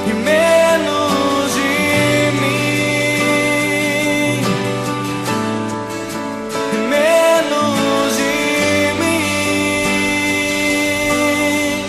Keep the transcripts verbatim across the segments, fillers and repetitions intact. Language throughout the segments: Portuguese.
e menos de mim, e menos de mim.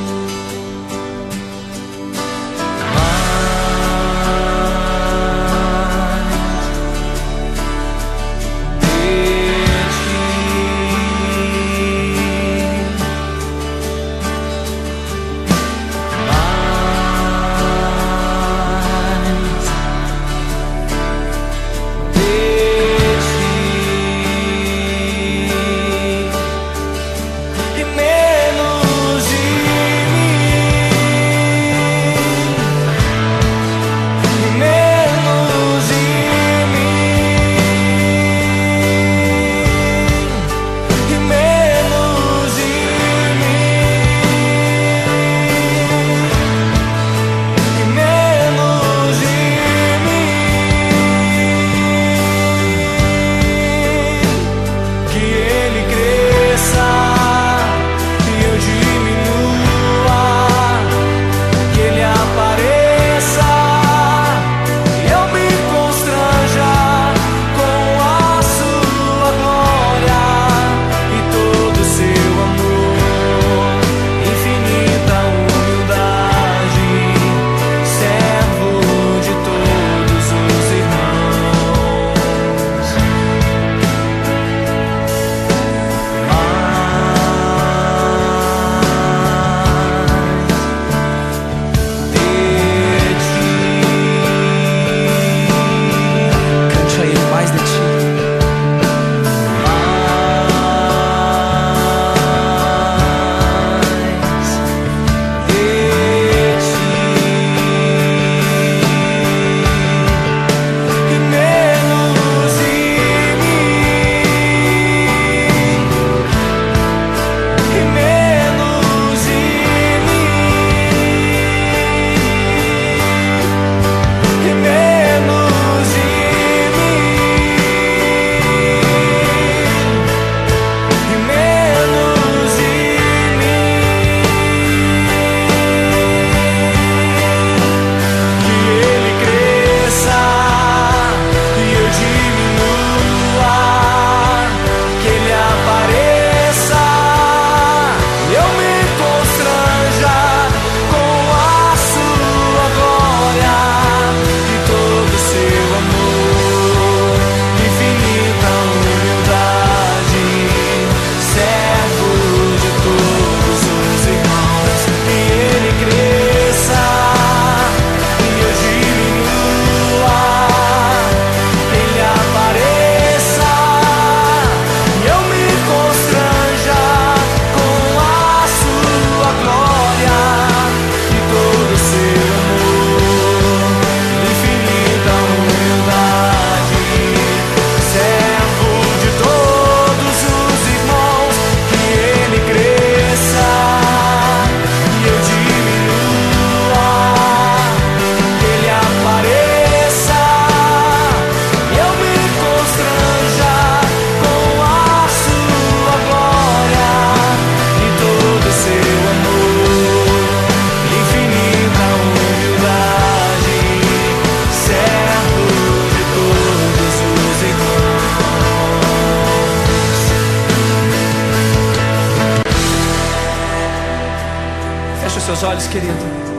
Seus olhos, querido.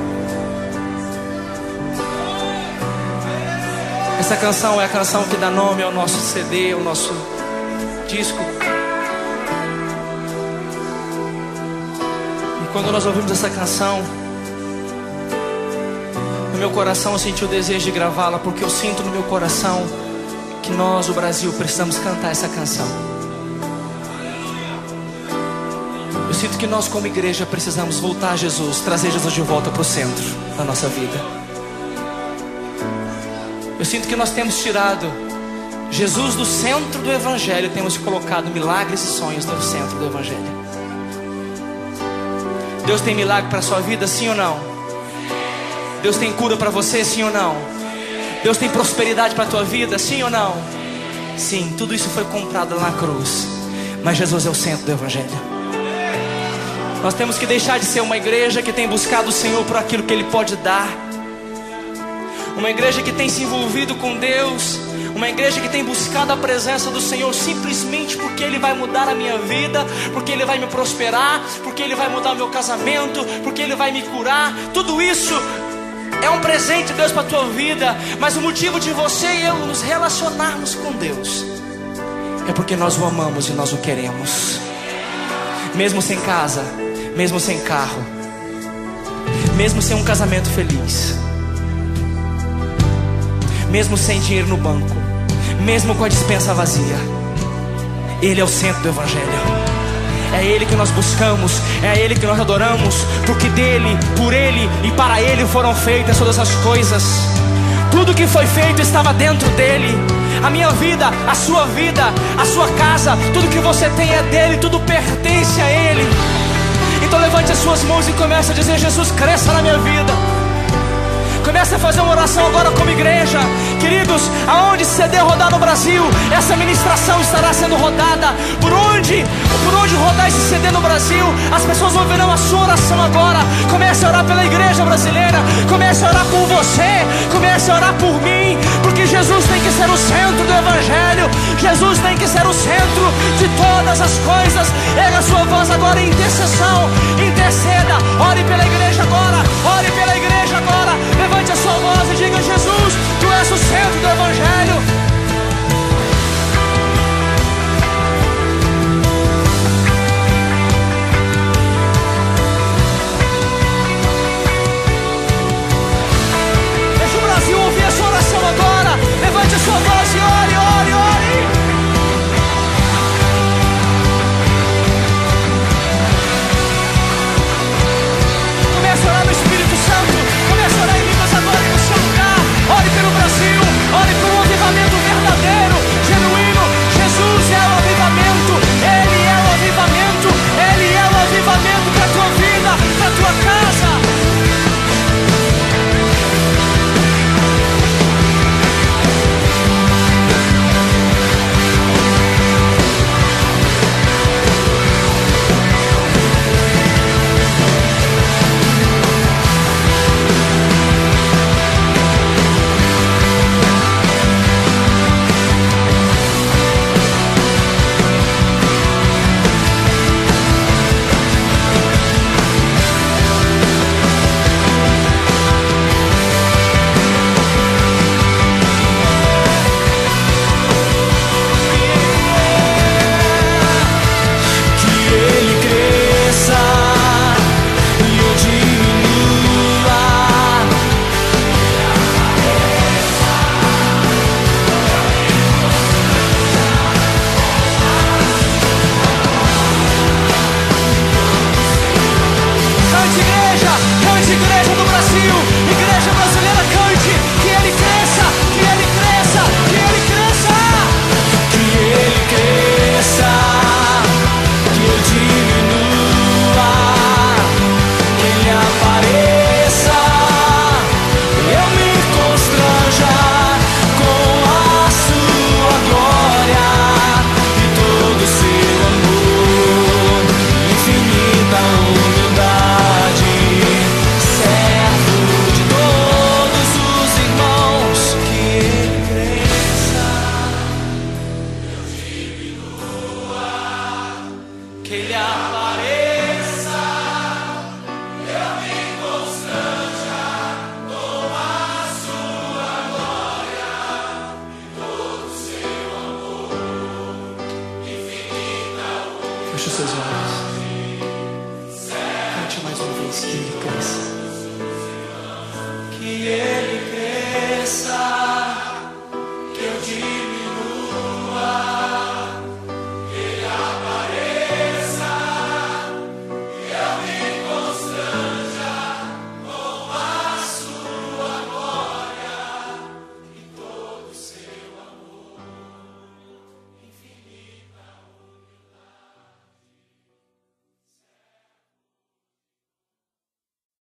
Essa canção é a canção que dá nome ao nosso C D, ao nosso disco. E quando nós ouvimos essa canção, no meu coração eu senti o desejo de gravá-la, porque eu sinto no meu coração que nós, o Brasil, precisamos cantar essa canção. Eu sinto que nós, como igreja, precisamos voltar a Jesus, trazer Jesus de volta para o centro da nossa vida. Eu sinto que nós temos tirado Jesus do centro do Evangelho, temos colocado milagres e sonhos no centro do Evangelho. Deus tem milagre para a sua vida, sim ou não? Deus tem cura para você, sim ou não? Deus tem prosperidade para a tua vida, sim ou não? Sim, tudo isso foi comprado lá na cruz, mas Jesus é o centro do Evangelho. Nós temos que deixar de ser uma igreja que tem buscado o Senhor por aquilo que Ele pode dar, Uma igreja que tem se envolvido com Deus. Uma igreja que tem buscado a presença do Senhor simplesmente porque Ele vai mudar a minha vida, porque Ele vai me prosperar, porque Ele vai mudar o meu casamento, porque Ele vai me curar. Tudo isso é um presente de Deus para a tua vida. Mas o motivo de você e eu nos relacionarmos com Deus é porque nós o amamos e nós o queremos. Mesmo sem casa, mesmo sem carro, mesmo sem um casamento feliz, mesmo sem dinheiro no banco, mesmo com a despensa vazia, Ele é o centro do Evangelho. É Ele que nós buscamos, é Ele que nós adoramos, porque dEle, por Ele e para Ele foram feitas todas as coisas. Tudo que foi feito estava dentro dEle. A minha vida, a sua vida, a sua casa, tudo que você tem é dEle, tudo pertence a Ele. Então levante as suas mãos e comece a dizer: Jesus, cresça na minha vida. Comece a fazer uma oração agora como igreja. Queridos, aonde C D rodar no Brasil, essa ministração estará sendo rodada. Por onde, por onde rodar esse C D no Brasil, as pessoas ouvirão a sua oração agora. Comece a orar pela igreja brasileira. Comece a orar por você. Comece a orar por mim. Porque Jesus tem que ser o centro do Evangelho. Jesus tem que ser o centro de todas as coisas. Erga a sua voz agora em intercessão. Interceda, ore pela igreja agora. Ore pela igreja agora.